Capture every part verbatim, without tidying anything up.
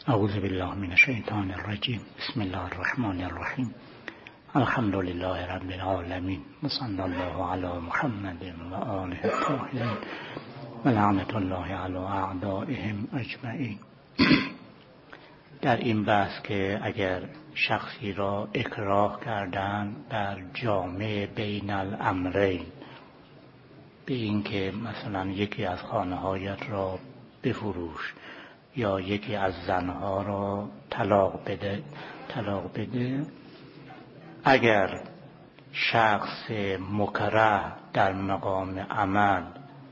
اعوذ بالله من الشیطان الرجیم. بسم الله الرحمن الرحیم. الحمد لله رب العالمین و صلی الله علی محمد و آله الطاهرین و لعنت الله علی اعدائهم اجمعین. در این بحث که اگر شخصی را اکراه کردن در جامع بین الامرین، به این که مثلا یکی از خانه‌هایت را بفروش یا یکی از زنها را طلاق بده طلاق بده اگر شخص مکره در مقام عمل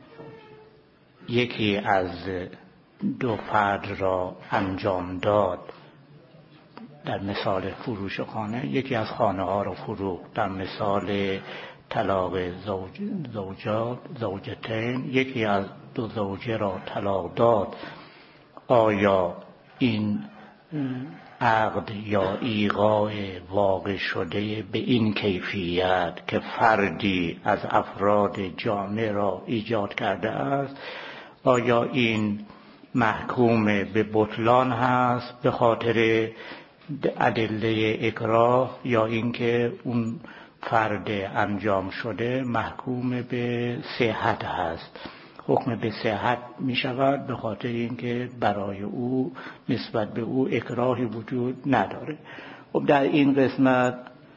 یکی از دو فرد را انجام داد، در مثال فروش خانه یکی از خانه ها را فروخت، در مثال طلاق زوج زوجات زوجتین یکی از دو زوجه را طلاق داد، آیا این عقد یا ایقاع واقع شده به این کیفیت که فردی از افراد جامعه را ایجاد کرده است، آیا این محکوم به بطلان هست به خاطر ادله اکراه، یا اینکه اون فرد انجام شده محکوم به صحت هست؟ حکم به صحت می شود به خاطر اینکه برای او نسبت به او اکراهی وجود نداره. خب در این قسمت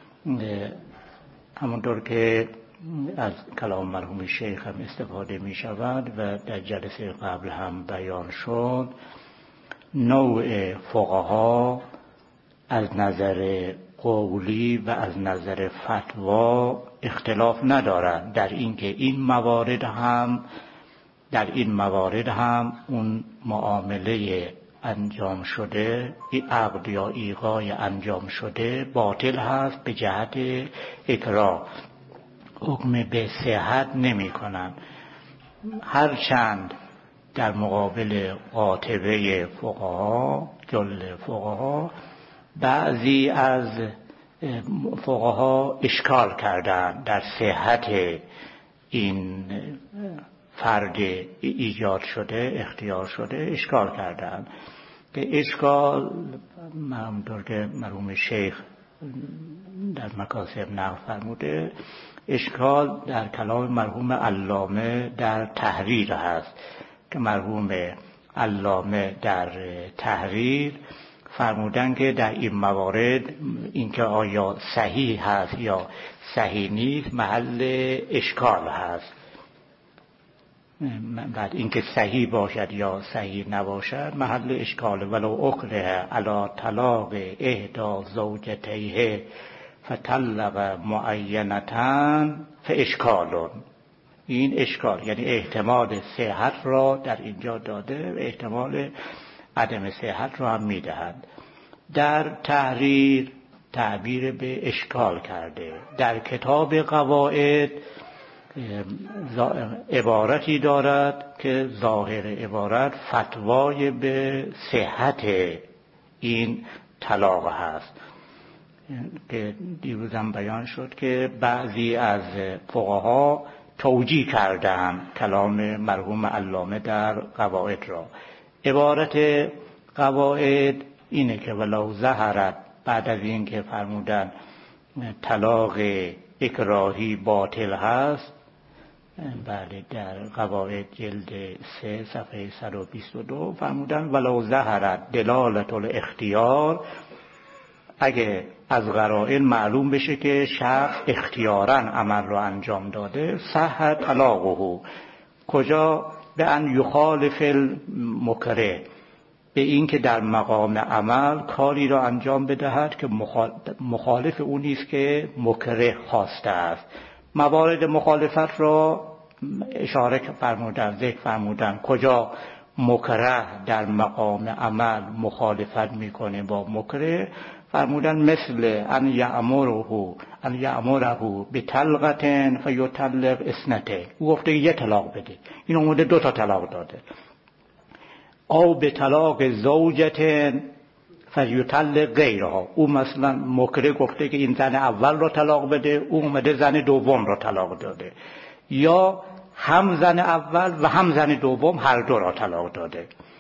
همونطور که از کلام مرحوم شیخ هم استفاده می شود و در جلسه قبل هم بیان شد، نوع فقها از نظر قولی و از نظر فتوا اختلاف ندارند در اینکه این موارد هم در این موارد هم اون معامله انجام شده، این عقد یا ایقاع انجام شده باطل هست به جهت اکراه، حکم به صحت نمی کنند. هرچند در مقابل قاطبه فقها جل فقها بعضی از فقها اشکال کردند در صحت این فرد ایجاد شده اختیار شده، اشکال کردند که اشکال همونطور که مرحوم شیخ در مکاسب نقل فرموده، اشکال در کلام مرحوم علامه در تحریر هست که مرحوم علامه در تحریر فرمودن که در این موارد اینکه آیا صحیح هست یا صحیح نیست محل اشکال هست. بعد اینکه صحیح باشد یا صحیح نباشد محل اشکال. ولو اکره علی طلاق احدی زوجتیه فطلق معینتاً فاشکال، این اشکال یعنی احتمال صحت را در اینجا داده و احتمال عدم صحت را هم میدهد. در تحریر تعبیر به اشکال کرده. در کتاب قواعد عبارتی دارد که ظاهر عبارت فتوای به صحت این طلاق هست که دیروزم بیان شد که بعضی از فقها توجیه کردند کلام مرحوم علامه در قواعد را. عبارت قواعد اینه که ولو ظهرت، بعد از این که فرمودن طلاق اکراهی باطل هست، بله در قواعد جلد سه صفحه صد و بیست و دو فرمودن ولو ظهرت دلالت الاختیار، اگه از قرائن معلوم بشه که شخص اختیاراً عمل رو انجام داده، صح طلاقه. کجا؟ به ان یخالف المکره، به این که در مقام عمل کاری را انجام بدهد که مخالف اون نیست که مکره خواسته است. موارد مخالفت را اشاره فرمودن، ذکر فرمودن کجا مکره در مقام عمل مخالفت میکنه با مکره. فرمودن مثل ان یأمره ان یأمره بطلقة فیطلق اثنتین، او گفته یه طلاق بده، این اومده دو تا طلاق داده. او به طلاق زوجة فیطلق غیرها، او مثلا مکره گفته که این زن اول را طلاق بده، او اومده زن دوم را طلاق داده، یا هم زن اول و هم زن دوم هر دو را طلاق داده.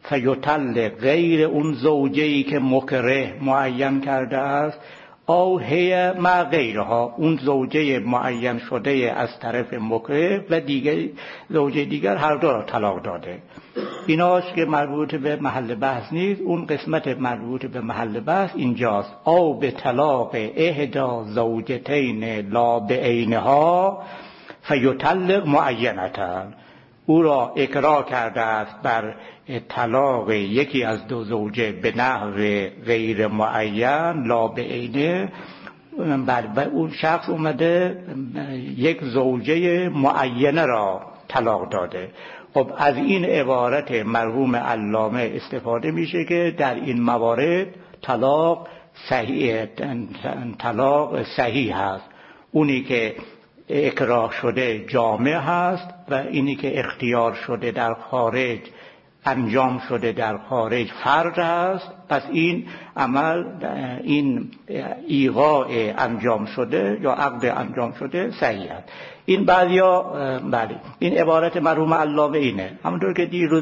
فیطلق غیر اون زوجه‌ای که مکره معین کرده است، او هی ما غیرها، اون زوجه معین شده از طرف مکره و دیگر زوجه دیگر هر دو را طلاق داده. ایناست که مربوط به محل بحث نیست. اون قسمت مربوط به محل بحث اینجاست. او به طلاق احدا زوجتین لا بعینها فیطلق معینتن، او را اکراه کرده است بر طلاق یکی از دو زوجه به نحو غیر معین لا بعینه، بعد اون شخص اومده یک زوجه معینه را طلاق داده. خب از این عبارت مرحوم علامه استفاده میشه که در این موارد طلاق صحیح طلاق صحیح هست. اونی که اکراه شده جامع هست و اینی که اختیار شده در خارج انجام شده در خارج فرد هست. پس این عمل این ایقاع انجام شده یا عقد انجام شده صحیح است. این بعضیا بله این عبارت مرحوم علامه اینه. همونطور که دیروز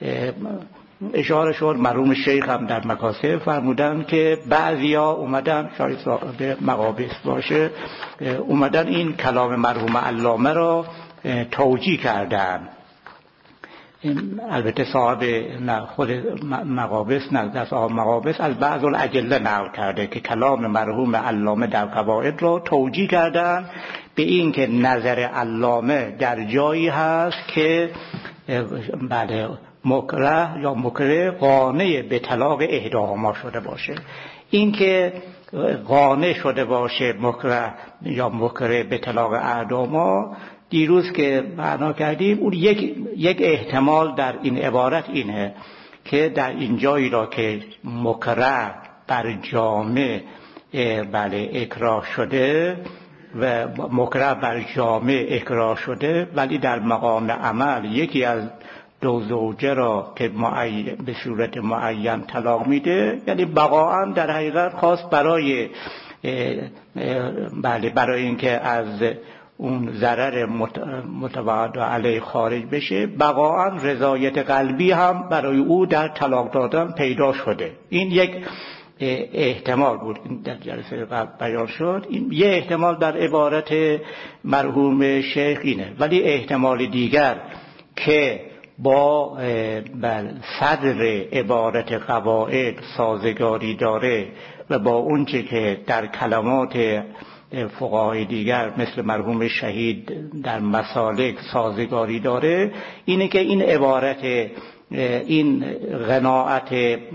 اشاره شد مرحوم شیخ هم در مکاسب فرمودن که بعضیا اومدن، شاید صاحب مقابس باشه، اومدن این کلام مرحوم علامه را توجیه کردن. البته صاحب نه خود مقابس نه صاحب مقابس از بعض الادله نقل کرده که کلام مرحوم علامه در قواعد را توجیه کردن به این که نظر علامه در جایی هست که بله مکره یا مکره قانع به طلاق احداهما شده باشه. این که قانع شده باشه مکره یا مکره به طلاق احداهما دیروز که معنا کردیم، اون یک یک احتمال در این عبارت اینه که در این جایی را که مکره بر جامع بله اکراه شده و مکره بر جامع اکراه شده، ولی در مقام عمل یکی از دو زوجه را که معین به صورت معین طلاق میده، یعنی بقاءً در حقیقت خواست برای بله برای اینکه از اون ضرر متوعد علیه خارج بشه، بقاءً رضایت قلبی هم برای او در طلاق دادن پیدا شده. این یک احتمال بود در جلسه قبل بیان شد. این یه احتمال در عبارت مرحوم شیخ اینه. ولی احتمال دیگر که با صدر عبارت قواعد سازگاری داره و با اونچه که در کلمات فقهای دیگر مثل مرحوم شهید در مسالک سازگاری داره، اینه که این عبارت این قناعت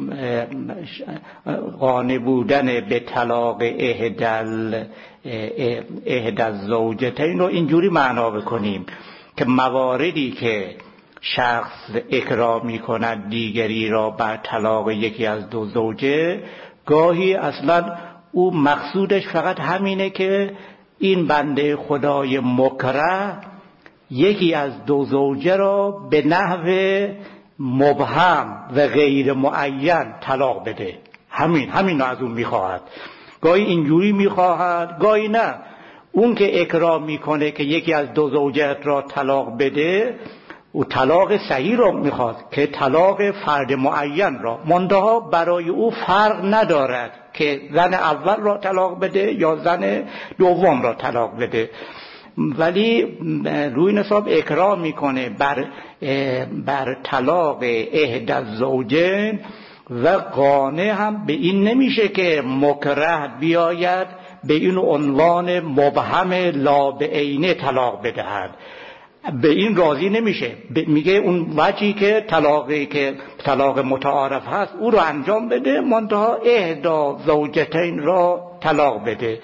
قانع بودن به طلاق احدل احدل زوجتین رو اینجوری معنا بکنیم که مواردی که شخص اکراه می کند دیگری را بر طلاق یکی از دو زوجه، گاهی اصلا او مقصودش فقط همینه که این بنده خدای مکره یکی از دو زوجه را به نحو مبهم و غیر معین طلاق بده. همین همین از اون میخواهد. گاهی اینجوری میخواهد، گاهی نه. اون که اکراه میکنه که یکی از دو زوجه را طلاق بده، او طلاق صحیح را میخواد که طلاق فرد معین را، منتها برای او فرق ندارد که زن اول را طلاق بده یا زن دوم را طلاق بده، ولی روی نصاب اکراه میکنه بر بر طلاق احدی الزوجین و قانع هم به این نمیشه که مکره بیاید به این عنوان مبهم لا بعینه طلاق بدهد. به این راضی نمیشه، میگه اون وجهی که طلاقی که طلاق متعارف هست او رو انجام بده، منتها احدا زوجتین را طلاق بده.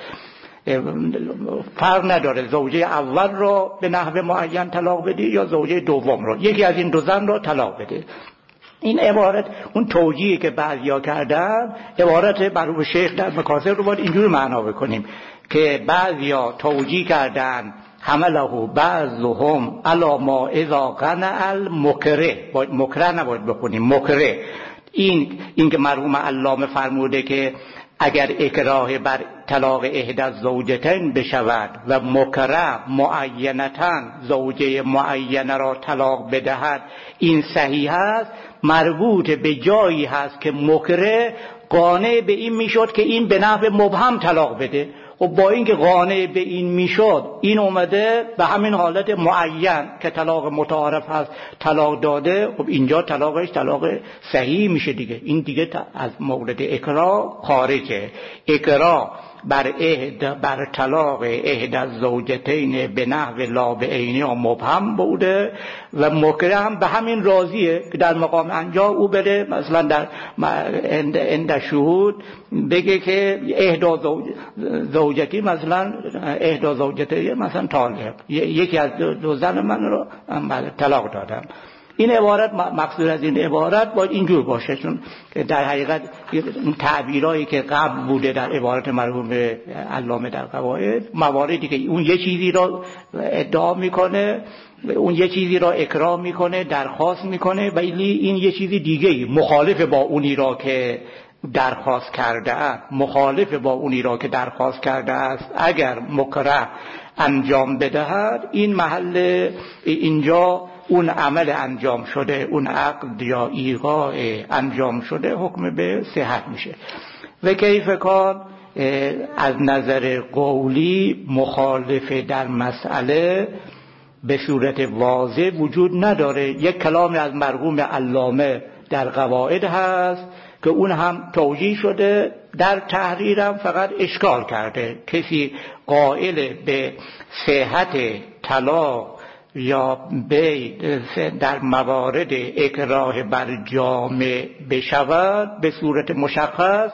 فرق نداره زوجه اول را به نحو معین طلاق بده یا زوجه دوم را، یکی از این دو زن را طلاق بده. این عبارت اون توجیهی که بعضیا کردن، عبارت مرحوم شیخ در مکاسب رو باید اینجور معنا بکنیم که بعضیا توجیه کردن حمله بعضهم علی ما اذا قنع المکره، مکره نباید بکنیم مکره. این این که مرحوم علامه فرموده که اگر اکراه بر طلاق احدی الزوجتین بشود و مکره معینتاً زوجه معینه را طلاق بدهد این صحیح است، مربوط به جایی هست که مکره قانع به این میشد که این به نحو مبهم طلاق بده. و با اینکه قانع به این میشد، این اومده به همین حالت معین که طلاق متعارف هست طلاق داده، خب اینجا طلاقش طلاق صحیح میشه دیگه. این دیگه از مورد اکراه خارجه. اکراه بر احد بر طلاق احدی الزوجتین به نحو لا بعینی و مبهم بوده و مکره هم به همین راضیه که در مقام انجام او بره مثلا در عند شهود بگه که احدی زوجتی مثلا احدی زوجتی مثلا طالق، یکی از دو زن من رو طلاق دادم. این عبارت مقصود از این عبارت باید اینجور باشه، چون در حقیقت اون تعبیرایی که قبل بوده در عبارت مرحوم علامه در قواعد، مواردی که اون یه چیزی را ادعا میکنه، اون یه چیزی را اکراه میکنه، درخواست میکنه، ولی این یه چیزی دیگه مخالف با اونی را که درخواست کرده است، مخالف با اونی را که درخواست کرده است اگر مکره انجام بدهد، این محل اینجا اون عمل انجام شده، اون عقد یا ایقاع انجام شده حکم به صحت میشه. و کیف کار از نظر قولی مخالف در مسئله به صورت واضح وجود نداره. یک کلام از مرحوم علامه در قواعد هست که اون هم توجیه شده، در تحریرم فقط اشکال کرده. کسی قائل به صحت طلاق یا بی در موارد اکراه بر جامع بشود به صورت مشخص،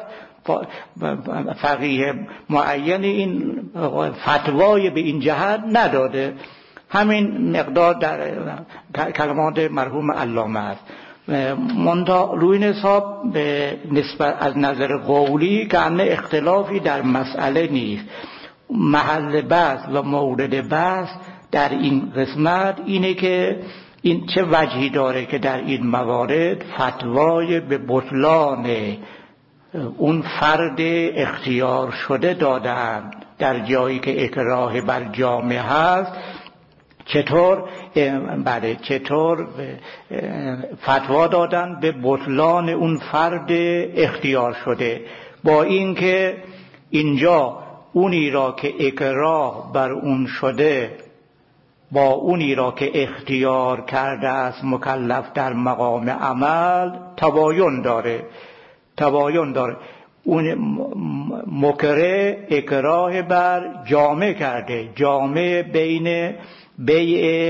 فقیه معین این فتوای به این جهت نداده. همین مقدار در کلمات مرحوم علامه است. منتها روی حساب به نسبت از نظر قولی که انه اختلافی در مسئله نیست. محل بحث و مورد بحث در این قسمت اینه که این چه وجهی داره که در این موارد فتوای به بطلان اون فرد اختیار شده دادن در جایی که اکراه بر جامع هست. چطور بله چطور فتوا دادن به بطلان اون فرد اختیار شده، با اینکه اینجا اونی را که اکراه بر اون شده با اونی را که اختیار کرده است مکلف در مقام عمل تباین داره تباین داره اون مکره اکراه بر جامع کرده، جامع بین بیع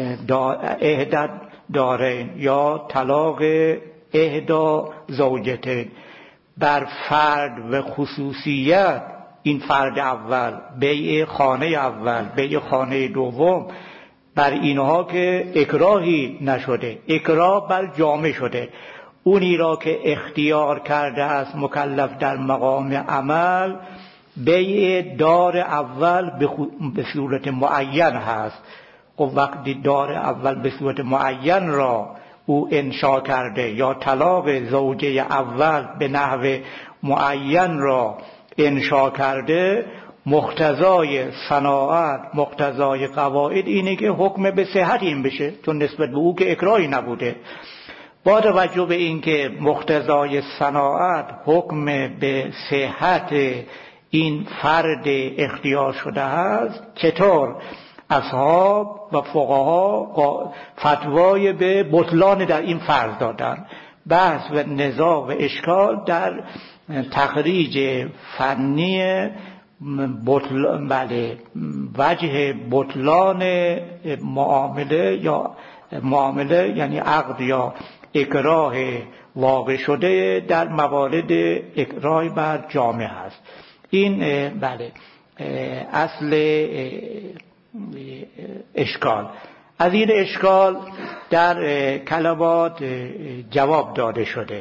احدی دارین یا طلاق احدی زوجتین بر فرد و خصوصیت این فرد اول، بیع خانه اول، بیع خانه دوم، بر اینها که اکراهی نشده، اکراه بر جامع شده. اونی را که اختیار کرده است مکلف در مقام عمل بیع دار اول به صورت معین هست. و وقتی دار اول به صورت معین را او انشا کرده یا طلاق زوجه اول به نحو معین را انشا کرده، مقتضای صناعت، مقتضای قواعد اینه که حکم به صحت این بشه، چون نسبت به او که اکراهی نبوده. با توجه به اینکه مقتضای صناعت حکم به صحت این فرد اختیار شده است، چطور اصحاب و فقها فتوای به بطلان در این فرض دادن؟ بحث و نزاع و اشکال در تخریج فنی بطل... بله وجه بطلان معامله یا معامله یعنی عقد یا اکراه واقع شده در موارد اکراه بر جامع هست. این بله اصل اشکال. از این اشکال در کلمات جواب داده شده.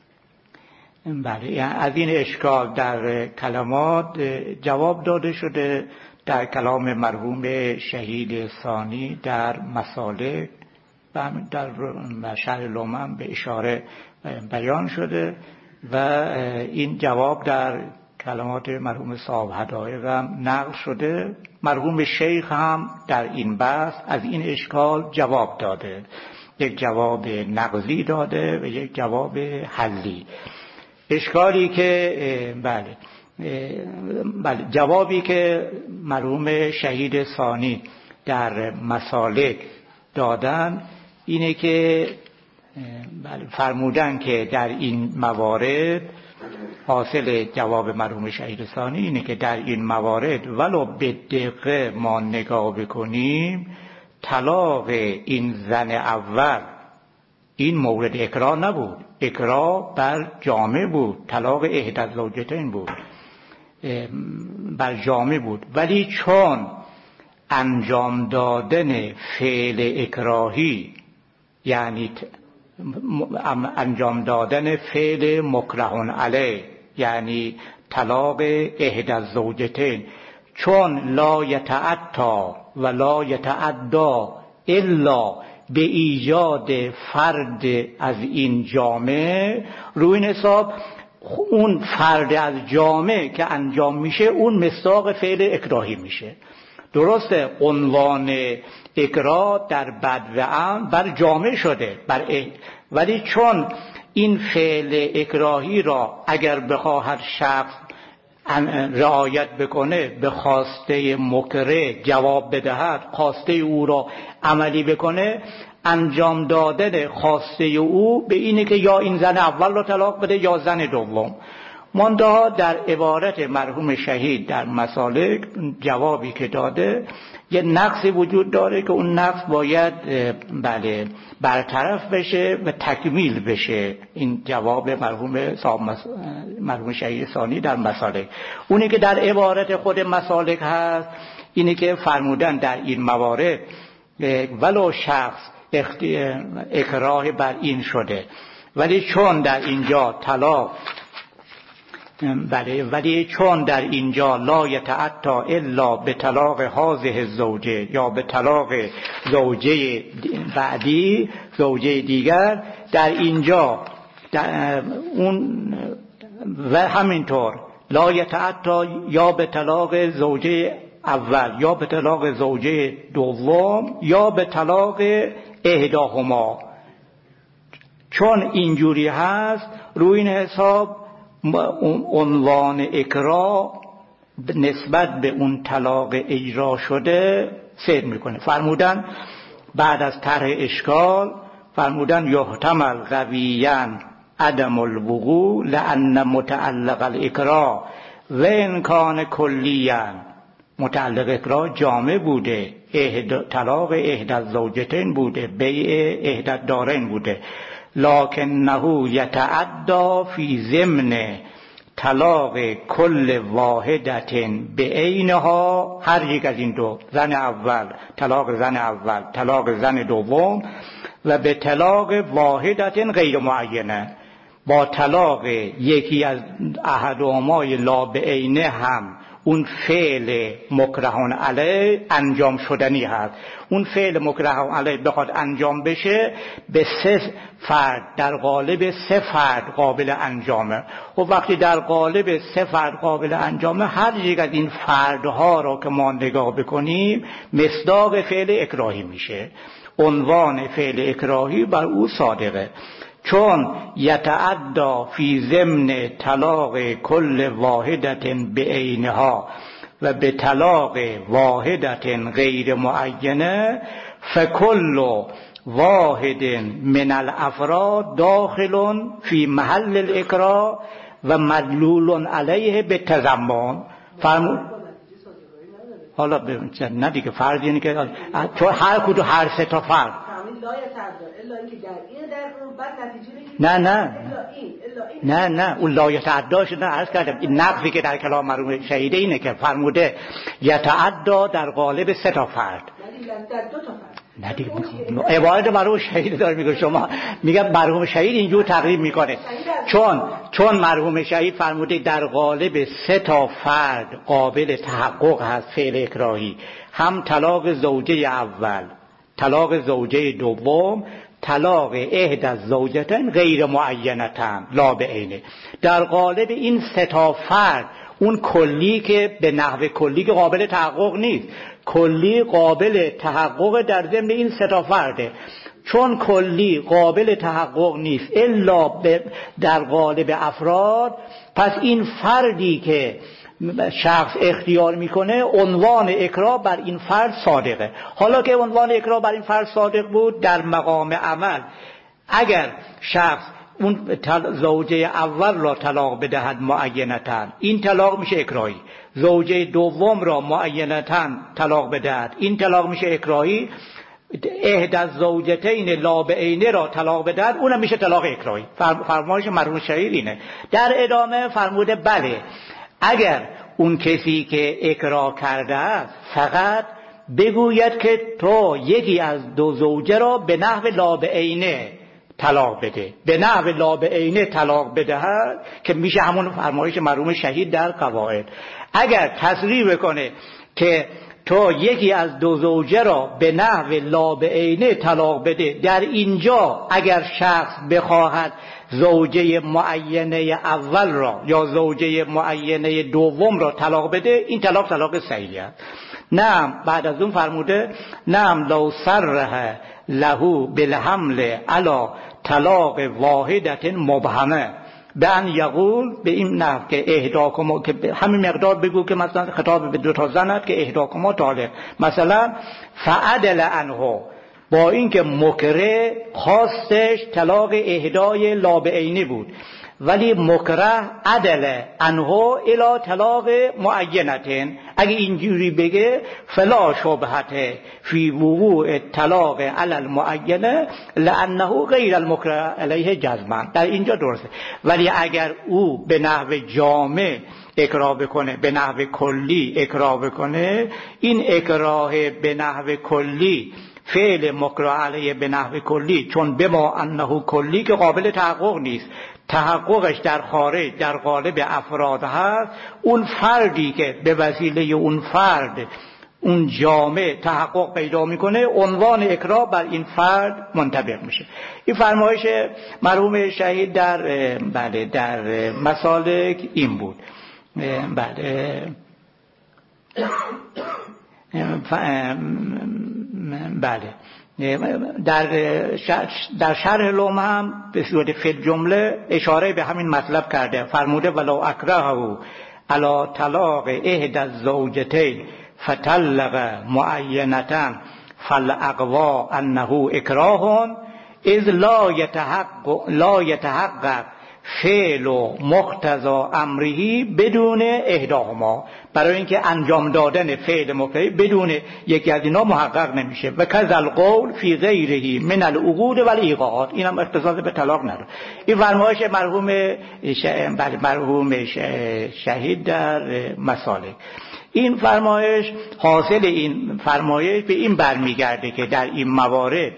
بله از این اشکال در کلمات جواب داده شده در کلام مرحوم شهید ثانی در مسالک و در شرح لومن به اشاره بیان شده و این جواب در کلمات مرحوم صاحب حدایق هم نقل شده. مرحوم شیخ هم در این بحث از این اشکال جواب داده، یک جواب نقضی داده و یک جواب حلی. اشکالی که بله بله جوابی که مرحوم شهید ثانی در مسالک دادن اینه که بله فرمودن که در این موارد، حاصل جواب مرحوم شهید ثانی اینه که در این موارد ولو به دقیقه ما نگاه بکنیم، طلاق این زن اول این مورد اکراه نبود، اکراه بر جامع بود، طلاق احدی الزوجتین بود، بر جامع بود. ولی چون انجام دادن فعل اکراهی، یعنی انجام دادن فعل مکره علیه، یعنی طلاق احدی الزوجتین، چون لا یتعطی و لا یتعدی الا به ایجاد فرد از این جامعه، روی این حساب اون فرد از جامعه که انجام میشه اون مصداق فعل اکراهی میشه. درسته عنوان اکراه در بد و ام بر جامعه شده بر اه... ولی چون این فعل اکراهی را اگر بخواهد شخص رعایت بکنه، به خواسته مکره جواب بدهد، خواسته او را عملی بکنه، انجام دادن خواسته او به اینه که یا این زن اول را طلاق بده یا زن دوم. منتها در عبارت مرحوم شهید در مسالک جوابی که داده یه نقصی وجود داره که اون نقص باید بله برطرف بشه و تکمیل بشه. این جواب مرحوم صاحب مس... مرحوم شهید ثانی در مسالک، اونی که در عبارت خود مسالک هست اینه که فرمودن در این موارد ولو شخص اختی... اکراه بر این شده، ولی چون در اینجا طلاق بله ولی چون در اینجا لا یتعطی الا به طلاق هذه الزوجه یا به طلاق زوجه بعدی، زوجه دیگر، در اینجا در اون و همینطور لا یتعطی یا به طلاق زوجه اول یا به طلاق زوجه دوم یا به طلاق احداهما. چون اینجوری هست روی این حساب عنوان اکراه نسبت به اون طلاق اجرا شده سیر میکنه. فرمودن بعد از طرح اشکال فرمودن یحتمل قویاً عدم الوقوع لأن متعلق الاکراه و ان کان کلیاً، متعلق اکراه جامع بوده، طلاق احدی الزوجتین بوده، بیع احدی الدارین بوده، لکنه یتعدی فی ضمن طلاق کل واحدت به عینها، هر یک از این دو، زن اول طلاق زن اول طلاق زن دوم، و به طلاق واحدت غیر معینه، با طلاق یکی از احدهما لا به عینه هم اون فعل مکره علیه انجام شدنی هست. اون فعل مکره علیه بخواد انجام بشه به سه فرد، در قالب سه فرد قابل انجامه. و وقتی در قالب سه فرد قابل انجامه، هر یک از این فردها را که ما نگاه بکنیم مصداق فعل اکراهی میشه، عنوان فعل اکراهی بر او صادقه. چون یتعدی فی ضمن طلاق کل واحدت به عینها و به طلاق واحدت غیر معینه، فکل واحد من الافراد داخل فی محل الاکراه و مدلول علیه به تضمن. فرمود حالا ببین نه دیگه فرض اینه که تو هر کدوم هر سه تا فرد نه نه نه نه اون لا یتعدی شده. عرض کردم این نقضی که در کلام مرحوم شهیده اینه که فرموده یتعدی در قالب سه تا فرد، نه دیگه عبارت مرحوم شهید داره میگه، شما میگم مرحوم شهید اینجور تقریب میکنه، چون چون مرحوم شهید فرموده در قالب سه تا فرد قابل تحقق هست فعل اکراهی، هم طلاق زوجه اول، طلاق زوجه دوم طلاق احد الزوجتین غیر معینتن لا بعینه. در قالب این سه تا فرد، اون کلی که به نحو کلی که قابل تحقق نیست، کلی قابل تحقق در ضمن این سه تا فرده. چون کلی قابل تحقق نیست الا در قالب افراد، پس این فردی که شخص اختیار میکنه عنوان اکراه بر این فرد صادقه. حالا که عنوان اکراه بر این فرد صادق بود، در مقام عمل اگر شخص اون زوجه اول را طلاق بدهد معینتاً، این طلاق میشه اکراهی. زوجه دوم را معینتاً طلاق بدهد، این طلاق میشه اکراهی. احد الزوجتین لا بعینه را طلاق بدهد، اونم میشه طلاق اکراهی. فرمایش مرحوم شهید اینه. در ادامه فرموده بله اگر اون کسی که اکراه کرده است فقط بگوید که تو یکی از دو زوجه را به نحو لا بعینه طلاق بده، به نحو لا بعینه طلاق بدهد، که میشه همون فرمایش مرحوم شهید در قواعد. اگر تصریح کنه که تو یکی از دو زوجه را به نحو لا بعینه طلاق بده، در اینجا اگر شخص بخواهد زوجه معینه اول را یا زوجه معینه دوم را طلاق بده، این طلاق طلاق صحیح است. نعم بعد از اون فرموده نعم لو صرح له بالحمل علی طلاق واحدت مبهمه، به ان یقول به این نحو که احداکما، که همین مقدار بگو که مثلا خطاب به دو تا زنت که احداکما طالق، مثلا فعدل عنه، با اینکه مکره خواستش طلاق اهدای لا بعینه بود، ولی مکره عدل عنه الی طلاق معینتین. اگه اینجوری بگه فلا شبهت فی وقوع طلاق علی المعینه لانه غیر المکره علیه جزما، در اینجا درسته. ولی اگر او به نحو جامع اکراه بکنه، به نحو کلی اکراه بکنه، این اکراه به نحو کلی فعل مکره علیه به نحو کلی، چون بما انه کلی که قابل تحقق نیست، تحققش در خارج در قالب افراد هست، اون فردی که به وسیله اون فرد اون جامع تحقق پیدا میکنه، عنوان اکراه بر این فرد منطبق میشه. این فرمایش مرحوم شهید در بله در مسالک این بود. بله بله در در شرح لوم هم به صورت فی جمله اشاره به همین مطلب کرده. فرموده ولو اکرهه علی طلاق احد الزوجتین فطلق معینتا فالاقوی انه اکراه اذ لا یتحقق لا یتحقق فعل و مقتضا امره بدون احداهما، برای اینکه انجام دادن فعل مکره بدون یکی از اینا محقق نمیشه. و کذا القول فی غیره من العقود و الایقاعات، اینم اختصاص به طلاق نداره. این فرمایش مرحوم مرحوم شهید در مسالک. این فرمایش حاصل این فرمایش به این برمیگرده که در این موارد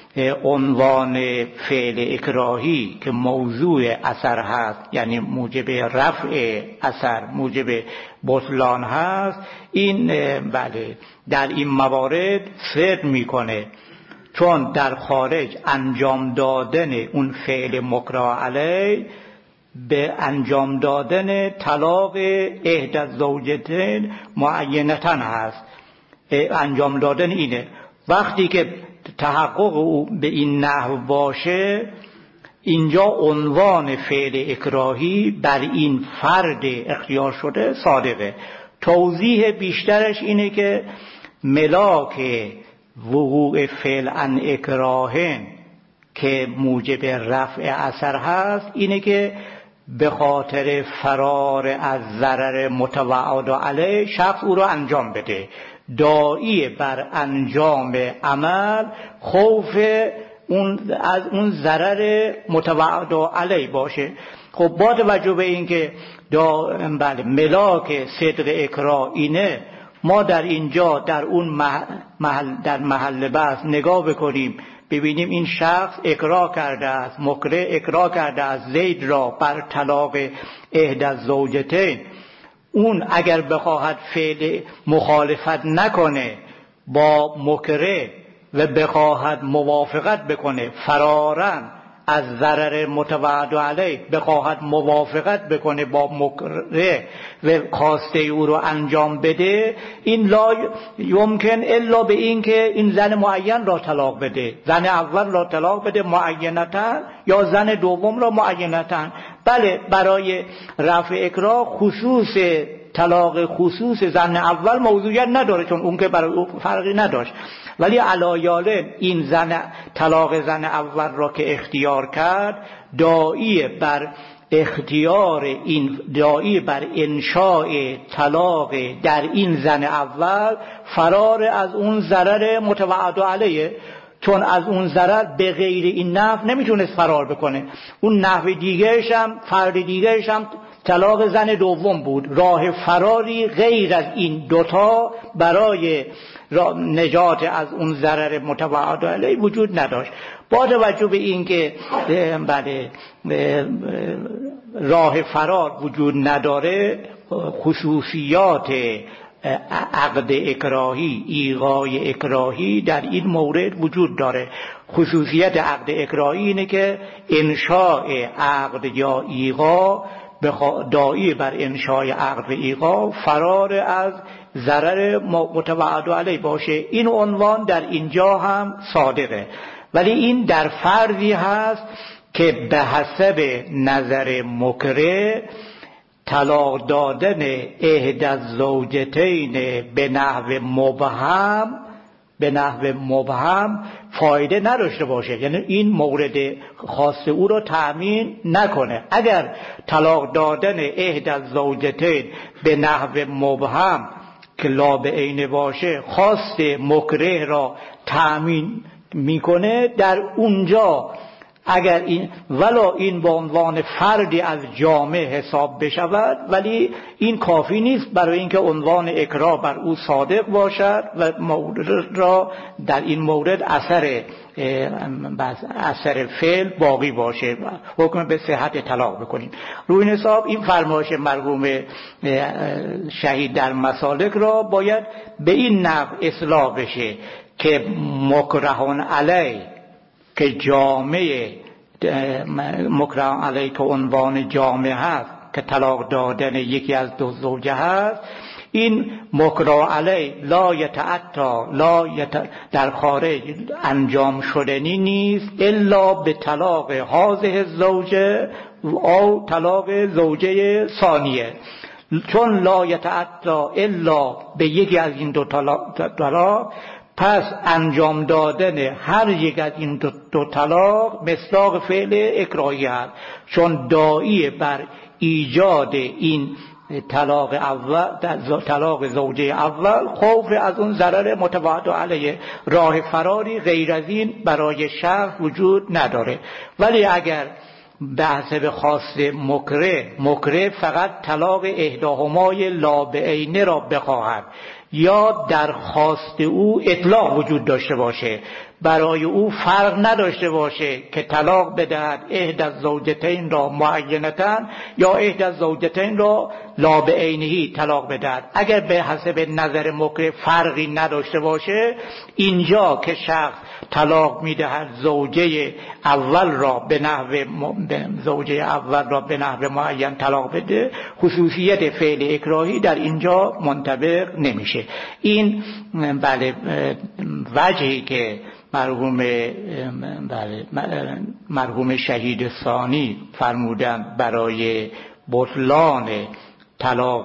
عنوان فعل اکراهی که موضوع اثر هست، یعنی موجب رفع اثر، موجب بطلان هست، این بله در این موارد صدق میکنه، چون در خارج انجام دادن اون فعل مکره علیه به انجام دادن طلاق احد الزوجتین معینتاً هست. انجام دادن اینه وقتی که تحقق او به این نحو باشه، اینجا عنوان فعل اکراهی بر این فرد اختیار شده صادقه. توضیح بیشترش اینه که ملاک وقوع فعل ان اکراهن که موجب رفع اثر هست اینه که به خاطر فرار از ضرر متوعد علیه شخص او را انجام بده، داعی بر انجام عمل خوف اون از اون ضرر متوعد علیه باشه. خب با توجه به اینکه بله ملاک صدق اکراه اینه، ما در اینجا در اون محل در محل بحث نگاه بکنیم ببینیم این شخص اکراه کرده است، مکره اکراه کرده است زید را بر طلاق احد الزوجتین. اون اگر بخواهد فعل مخالفت نکنه با مکره و بخواهد موافقت بکنه فرارن از ضرر متوعد علیه، بخواهد موافقت بکنه با مکره و خواسته او رو انجام بده، این لا یمکن الا به این که این زن معین را طلاق بده، زن اول را طلاق بده معینتاً یا زن دوم را معینتاً. بله برای رفع اکراه خصوص طلاق خصوص زن اول موضوعیت نداره، چون اون که برای او فرقی نداشت، ولی علایاله این زن طلاق زن اول را که اختیار کرد داعی بر اختیار این داعی بر انشاء طلاق در این زن اول فرار از اون ضرر متوعد علیه، چون از اون ضرر به غیر این نحو نمیتونست فرار بکنه. اون نحو دیگرش هم فرد دیگرش هم طلاق زن دوم بود. راه فراری غیر از این دوتا برای نجات از اون ضرر متوعد علیه وجود نداشت. با توجه به این که بله راه فرار وجود نداره، خصوصیات عقد اکراهی، ایغای اکراهی در این مورد وجود داره. خصوصیت عقد اکراهی اینه که انشاء عقد یا ایغا داعی بر انشاء عقد و ایغا فرار از ضرر متوعد علیه باشه. این عنوان در اینجا هم صادقه، ولی این در فرضی هست که به حسب نظر مکره طلاق دادن احد الزوجتین به نحو مبهم به نحو مبهم فایده نداشته باشه، یعنی این مورد خاص او رو تأمین نکنه. اگر طلاق دادن احد الزوجتین به نحو مبهم که لا به عین باشه خواست مکره را تأمین میکنه، در اونجا اگر این ولا این به عنوان فردی از جامعه حساب بشود، ولی این کافی نیست برای اینکه عنوان اکراه بر او صادق باشد و مورد را در این مورد اثر اثر فعل باقی باشه، حکم به صحت طلاق بکنیم. روی این حساب این فرمایش مرحوم شهید در مسالک را باید به این نحو اصلاح بشه که مکرهون علیه که جامعه مکرهون علیه که عنوان جامعه هست که طلاق دادن یکی از دو زوجه هست، این مکره علیه لا یتعطا لا یت در خارج انجام شدنی نیست الا به طلاق هذه الزوجه او طلاق زوجه ثانیه، چون لا یتعطا الا به یکی از این دو طلاق، پس انجام دادن هر یک از این دو, دو طلاق مصداق فعل اکراهی است، چون داعی بر ایجاد این طلاق اول طلاق زوجه اول خوف از اون ضرر متوعد علیه، راه فراری غیر از این برای شخص وجود نداره. ولی اگر به حسب خواست مکره مکره فقط طلاق احداهمای لا به عینه را بخواهد یا در خواست او اطلاق وجود داشته باشه، برای او فرق نداشته باشه که طلاق بدهد احد الزوجتین را معینتاً یا احد الزوجتین را لا به عینه طلاق بدهد، اگر به حسب نظر مکره فرقی نداشته باشه، اینجا که شخص طلاق میدهد زوجه اول را به نحو زوجه اول را به نحو معین طلاق بده، خصوصیت فعل اکراهی در اینجا منطبق نمیشه. این بله وجهی که مرحوم بله مرحوم شهید ثانی فرمودند برای بطلان طلاق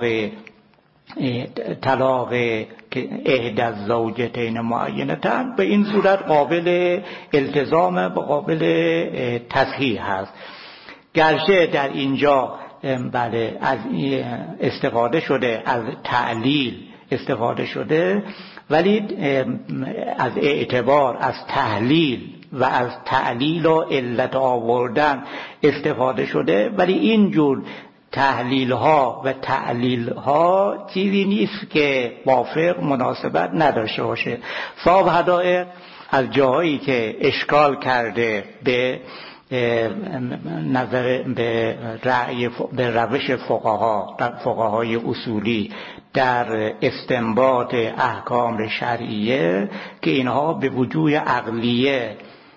طلاق احد الزوجتین معینتاً، به این صورت قابل التزام و قابل تصحیح هست. گرچه در اینجا بله از استفاده شده از تعلیل استفاده شده، ولی از اعتبار از تحلیل و از تعلیل و علت آوردن استفاده شده، ولی اینجور تحلیل ها و تعلیل ها چیزی نیست که با فقه مناسبت نداشته باشه. صاحب هدایق از جاهایی که اشکال کرده به نظر به رأی به روش فقها فقهای اصولی در استنباط احکام شرعیه که اینها به وجوه عقلیه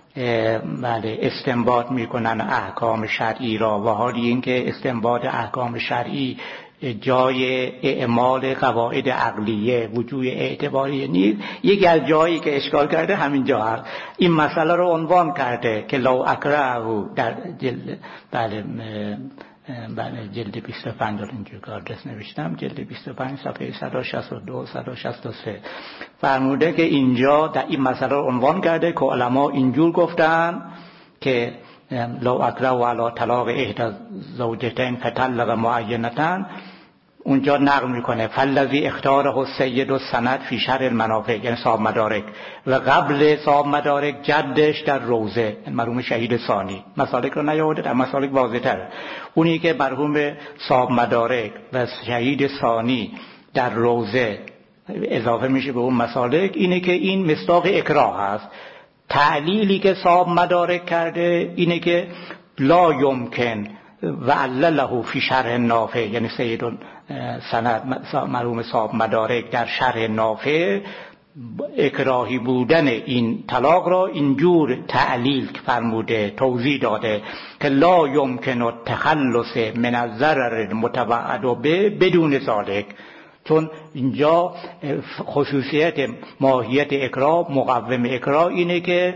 بله استنباط میکنن احکام شرعی را، و حالی اینکه استنباط احکام شرعی جای اعمال قواعد عقلیه وجوه اعتباری نیست. یکی از جایی که اشکال کرده همین جا هست. این مسئله رو عنوان کرده که لو اکرهو در جلد بله بله جلد بیست و پنج اینجور کاردس نوشتم، جلد بیست و پنج صفحه صد و شصت و دو صد و شصت و سه فرموده که اینجا در این مسئله رو عنوان کرده که علما اینجور گفتن که لو اکرهو علی طلاق احدی زوجتین فطلق معینتن، اونجا نقل میکنه فالذی اختاره السید السند فی شرح المنافع، یعنی صاحب مدارک، و قبل صاحب مدارک جدش در روضه مرحوم شهید ثانی. مسالک رو نیاورده، در مسالک واضح تره. اونی که مرحوم صاحب مدارک و شهید ثانی در روضه اضافه میشه به اون مسالک اینه که این مصداق اکراه هست. تعلیلی که صاحب مدارک کرده اینه که لا یمکن و علله فی شرح نافع، یعنی سید سند مرحوم صاحب مدارک در شرح نافع اکراهی بودن این طلاق را اینجور تعلیل فرموده، توضیح داده که لا یمکن التخلص من الضرر المتوعد به بدون ذلک، چون اینجا خصوصیت ماهیت اکراه مقوم اکراه اینه که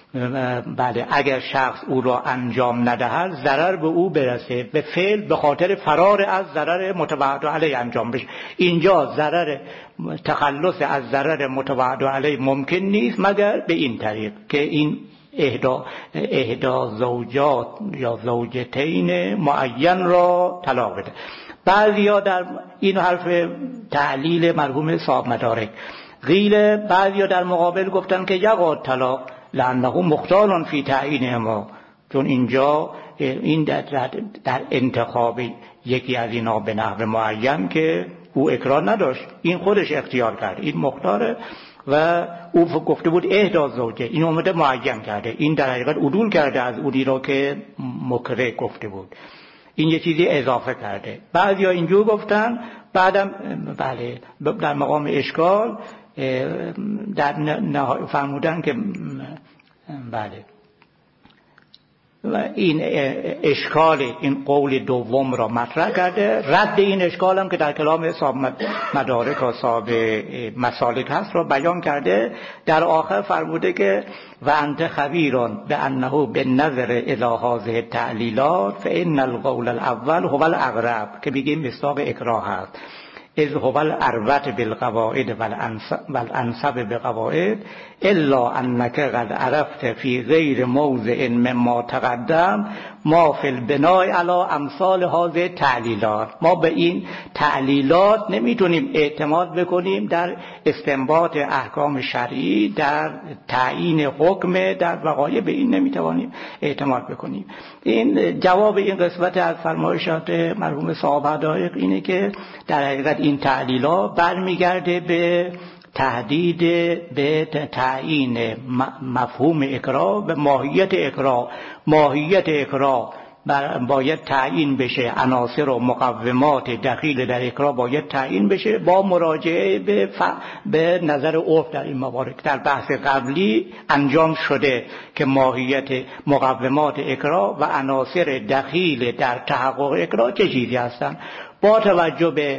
بله اگر شخص او را انجام ندهد ضرر به او برسه، به فعل به خاطر فرار از ضرر متوعد علیه انجام بشه. اینجا ضرر تخلص از ضرر متوعد علیه ممکن نیست مگر به این طریق که این اهدا اهدا زوجات یا زوجتین معین را طلاق بده. بعضیا در این حرف تعلیل مرحوم صاحب مدارک قیل، بعضیا در مقابل گفتن که یقع طلاق لانه مختار فی تعیین ما، چون اینجا این در, در انتخاب یکی از اینا به نحو معین که او اکراه نداشت، این خودش اختیار کرد، این مختاره و او گفته بود اهدا زوجه، این اومده معین کرده، این در حقیقت عدول کرده از اونی را که مکره گفته بود، این یه چیزی اضافه کرده. بعضیا اینجور گفتن، بعدم بله در مقام اشکال در فرمودن که بله و این اشکال این قول دوم را مطرح کرده. رد این اشکال هم که در کلام صاحب مدارک و صاحب مسالک هست را بیان کرده. در آخر فرموده که و انت خبیرون به انه به نظر الی هذه التعلیلات فان القول الاول هو الاقرب، که بگیم مصداق اکراه هست، اذ هو الاربط بالقواعد والانسب بقواعد الا انك قد عرفت فی غیر موضع مما تقدم ما فی البناء علی امثال هذه تعلیلات. ما به این تعلیلات نمیتونیم اعتماد بکنیم در استنباط احکام شرعی، در تعیین حکم در وقایع به این نمیتوانیم اعتماد بکنیم. این جواب این قسمت از فرمایشات مرحوم صاحب مدارک اینه که در حقیقت این تعلیلات برمیگرده به تهدید به تعیین مفهوم اکراه، به ماهیت اکراه. ماهیت اکراه باید تعیین بشه، عناصر و مقومات دخیل در اکراه باید تعیین بشه با مراجعه به, ف... به نظر عرف در این موارد. در بحث قبلی انجام شده که ماهیت مقومات اکراه و عناصر دخیل در تحقق اکراه چه چیزی هستند. با توجه به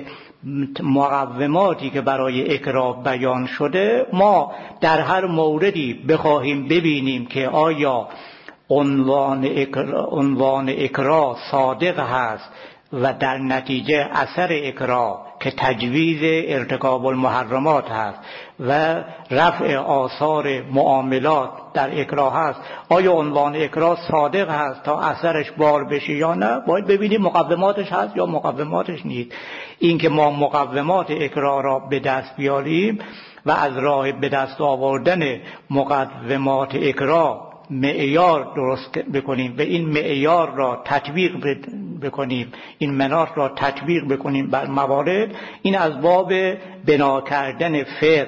مقوماتی که برای اکراه بیان شده، ما در هر موردی بخواهیم ببینیم که آیا عنوان اکراه, عنوان اکراه صادق هست و در نتیجه اثر اکراه که تجویز ارتکاب المحرمات هست و رفع آثار معاملات در اکراه هست، آیا عنوان اکراه صادق هست تا اثرش بار بشه یا نه، باید ببینیم مقوماتش هست یا مقوماتش نیست. این که ما مقومات اکراه را به دست بیاریم و از راه به دست آوردن مقومات اکراه معیار درست بکنیم و این معیار را تطبیق بکنیم، این مناط را تطبیق بکنیم بر موارد، این از باب بنا کردن فقه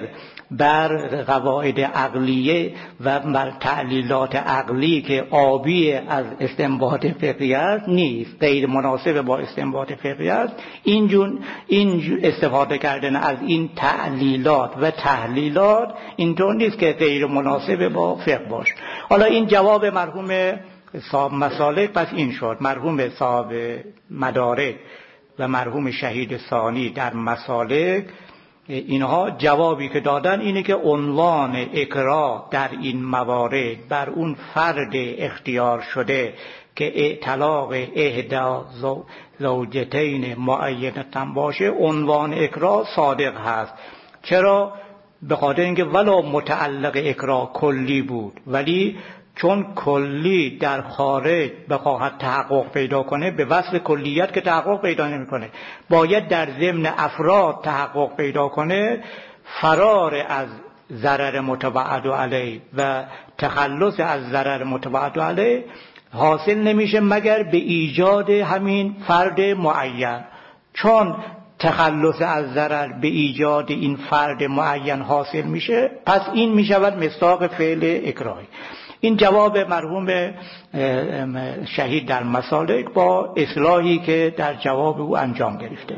بر قواعد عقلیه و بر تعلیلات عقلی که عابی از استنباط فقهی است نیست، غیر مناسب با استنباط فقهی است. اینجون این استفاده کردن از این تعلیلات و تحلیلات اینطور نیست که غیر مناسب با فقه باشه. حالا این جواب مرحوم صاحب مسالک پس این شد. مرحوم صاحب مدارک و مرحوم شهید ثانی در مسالک اینها جوابی که دادن اینه که عنوان اکراه در این موارد بر اون فرد اختیار شده که طلاق احدا زوجتین معینتن باشه عنوان اکراه صادق هست. چرا؟ به خاطر اینکه ولو متعلق اکراه کلی بود، ولی چون کلی در خارج بخواهد تحقق پیدا کنه به وصف کلیت که تحقق پیدا نمیکنه، باید در ضمن افراد تحقق پیدا کنه. فرار از ضرر متوعد علیه و تخلص از ضرر متوعد علیه حاصل نمیشه مگر به ایجاد همین فرد معین. چون تخلص از ضرر به ایجاد این فرد معین حاصل میشه، پس این میشود مصداق فعل اکراهی. این جواب مرحوم شهید در مسالک با اصلاحی که در جواب او انجام گرفته.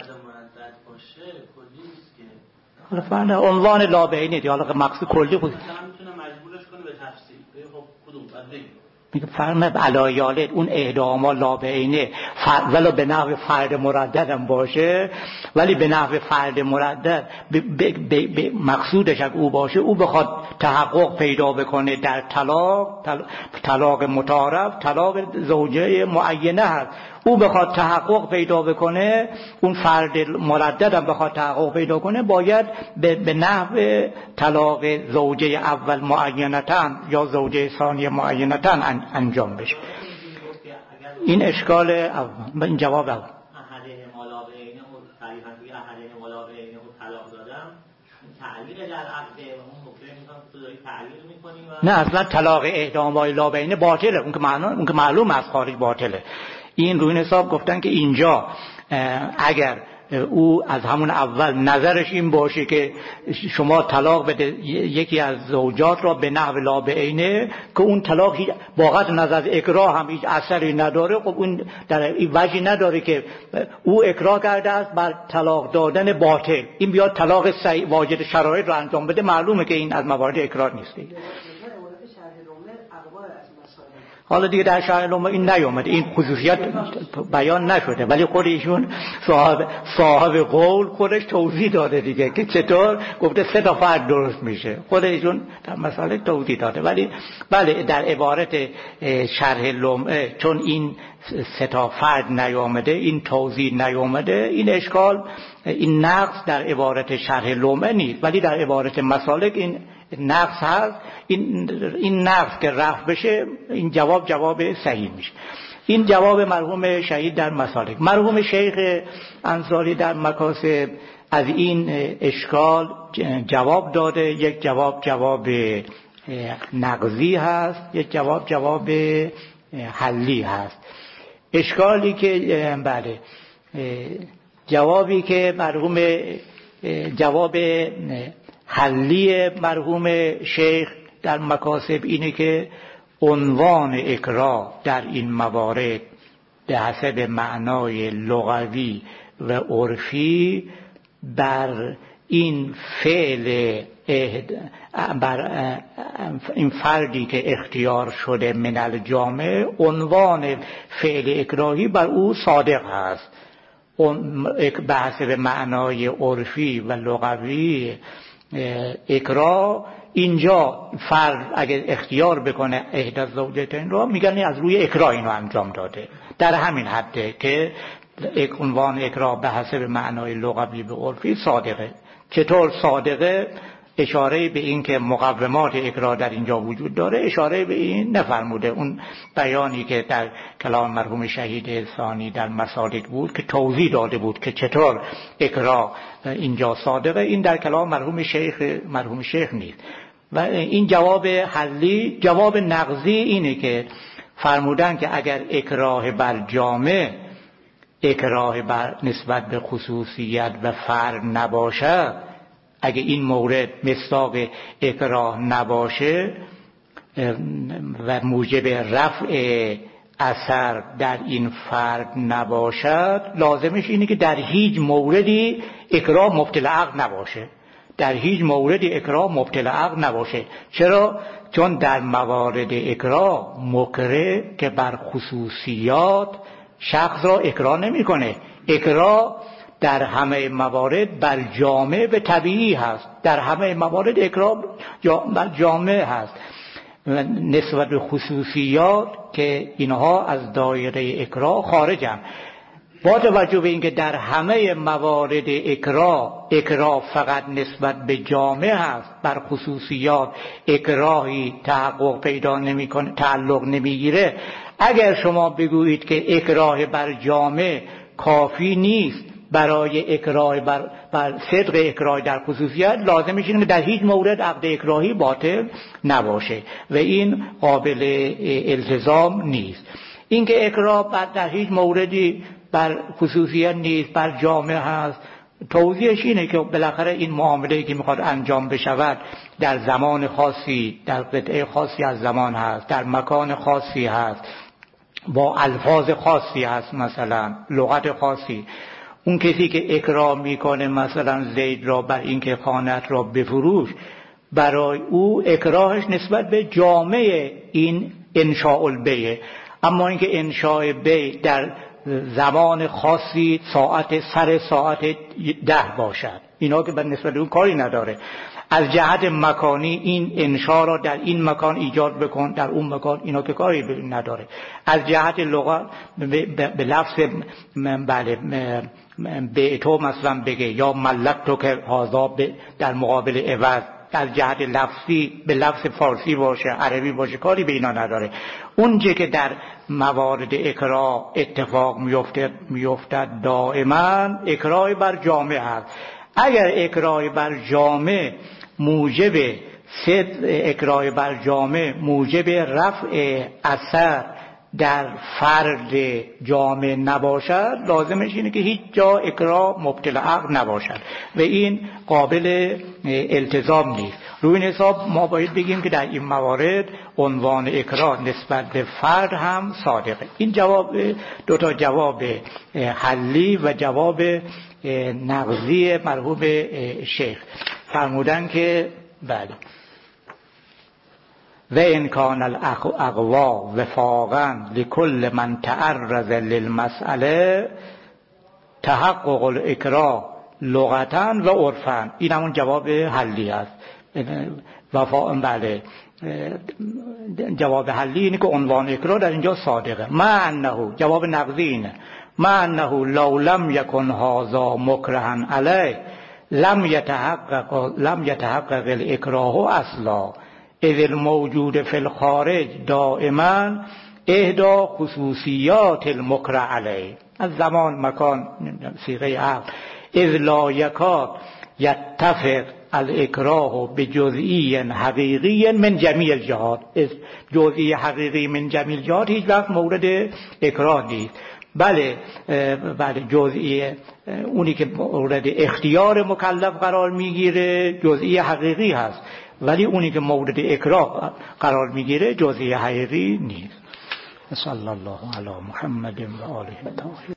حالا فعلا عنوان لابعینه دیگه، حالا مقصود کلی بود. میتونه مجبورش کنه به تفصیل. خب کدوم بعد بگیم. میگه فرم علایالت اون اعداما لابعینه ولو به نحو فرد مردد هم باشه، ولی به نحو فرد مردد مقصودش اگه او باشه او بخواد تحقق پیدا بکنه در طلاق، طلاق متعارف طلاق زوجه معینه هست، او بخواد تحقق پیدا بکنه، اون فرد مردد هم بخواد تحقق پیدا کنه باید به نحو طلاق زوجه اول معینتن یا زوجه ثانی معینتن انجام بشه. این اشکال اول. این جواب اول. احد مالا بینه و تعریفاً توی احد مالا بینه و طلاق دادم تعلیل در عقد اون مکره میکنم تو داری تعلیل میکنی و نه اصلا طلاق اعدام و لا بینه باطله، اون که معلوم اون که معلوم از خارج باطله. این روی حساب گفتن که اینجا اگر او از همون اول نظرش این باشه که شما طلاق بده یکی از زوجات را به نحو لا بعینه که اون طلاق واقعا نظر اکراه هم هیچ اثری نداره، خب اون در این وجهی نداره که او اکراه کرده است بر طلاق دادن باطل، این بیاد طلاق صحیح واجد شرایط را انجام بده، معلومه که این از موارد اکراه نیست. حالا دیگه در شرح لومه این نیومده، این خصوصیت بیان نشده، ولی خود ایشون صاحب صاحب قول خودش توضیح داده دیگه که چطور گفته سه تا فرد درست میشه، خود ایشون در مسئله توضیح داده. ولی بله در عبارت شرح لومه چون این سه تا فرد نیامده، این توضیح نیامده، این اشکال این نقص در عبارت شرح لومه نیست، ولی در عبارت مسالک این نقص هست. این این نقص که رفع بشه این جواب جواب صحیح میشه. این جواب مرحوم شهید در مسالک. مرحوم شیخ انصاری در مکاسب از این اشکال جواب داده، یک جواب جواب نقضی هست، یک جواب جواب حلی هست. اشکالی که بله جوابی که مرحوم جواب حلی مرحوم شیخ در مکاسب اینه که عنوان اکراه در این موارد به حسب معنای لغوی و عرفی بر این فعل بر این فردی که اختیار شده من الجامع عنوان فعل اکراهی بر او صادق هست. به حسب معنای عرفی و لغوی اکراه اینجا فرد اگر اختیار بکنه احدى الزوجتین رو میگن از روی اکراه اینو انجام داده، در همین حده که عنوان اکراه به حسب معنای لغوی به عرفی صادقه. چطور صادقه؟ اشاره به این که مقومات اکراه در اینجا وجود داره اشاره به این نفرموده. اون بیانی که در کلام مرحوم شهید ثانی در مسالک بود که توضیح داده بود که چطور اکراه اینجا صادقه، این در کلام مرحوم شیخ مرحوم شیخ نیست. و این جواب حلی. جواب نقضی اینه که فرمودن که اگر اکراه بر جامع اکراه بر نسبت به خصوصیت و فرد نباشد، اگه این مورد مصداق اکراه نباشه و موجب رفع اثر در این فرد نباشد، لازمش اینه که در هیچ موردی اکراه مبطل عقد نباشه، در هیچ موردی اکراه مبطل عقد نباشه. چرا؟ چون در موارد اکراه مکره که بر خصوصیات شخص را اکراه نمیکنه. اکراه در همه موارد بر جامع به طبیعی هست، در همه موارد اکراه بر جامع هست نسبت به خصوصیات که اینها از دایره اکراه خارجن. با توجه به اینکه در همه موارد اکراه اکراه فقط نسبت به جامع هست، بر خصوصیات اکراهی تحقق پیدا نمیکنه، تعلق نمیگیره، اگر شما بگویید که اکراه بر جامع کافی نیست برای اکراه بر, بر صدق اکراه در خصوصیات، لازمش اینه که در هیچ مورد عقد اکراهی باطل نباشه و این قابل التزام نیست. اینکه اکراه در هیچ موردی بر خصوصیت نیست، بر جامع هست، توضیحش اینه که بالاخره این معامله‌ای که میخواد انجام بشود در زمان خاصی، در قطعه خاصی از زمان هست، در مکان خاصی هست، با الفاظ خاصی هست، مثلا لغت خاصی. اون کسی که اکراه میکنه مثلا زید را بر اینکه خانه‌ات را بفروش، برای او اکراهش نسبت به جامع این انشاء البیع. اما اینکه انشاء بیع در زمان خاصی ساعت سر ساعت ده باشد، اینا که به نسبت اون کاری نداره. از جهت مکانی این انشاء را در این مکان ایجاد بکن، در اون مکان، اینا که کاری نداره. از جهت لغت به لفظ بله به تو مثلا بگه یا ملک تو که هازا در مقابل عوض، از جهت لفظی به لفظ فارسی باشه، عربی باشه، کاری به اینا نداره. اونچه که در موارد اکراه اتفاق میفته میافتد دائما اکراه بر جامع هست. اگر اکراه بر جامع موجب صد اکراه بر جامع موجب رفع اثر در فرد جامع نباشد، لازمش اینه که هیچ جا اکراه مبطل عقد نباشد و این قابل التزام نیست. روی این حساب ما باید بگیم که در این موارد عنوان اکراه نسبت به فرد هم صادقه. این جواب دو تا جواب حلی و جواب نقضی مرحوم شیخ فرمودن که بله و ان کان الاقوا وفاقا لكل من تعرض للمساله تحقق الاکراه لغتا و عرفا. این همون جواب حلی است. وفا بله جواب حلی اینه که عنوان اکراه در اینجا صادقه. ما انه جواب نقضی اینه ما انه لو لم یکن هذا مکرها علیه لم یتحقق لم یتحقق الاکراه اصلا اذ الموجود فی الخارج دائما اهدا خصوصیات المکره علیه. از زمان مکان صیغه عقل. اذ لا یکاد یتفق الاکراه بجزئی حقیقی من جمیع الجهات. جزئی حقیقی من جمیع الجهات هیچ وقت مورد اکراه نیست. بله بله جزئی اونی که مورد اختیار مکلف قرار میگیره جزئی حقیقی هست، ولی اونی که مورد اکراه قرار میگیره جزئی حقیقی نیست. صلی الله علی محمد و آله الطاهرین.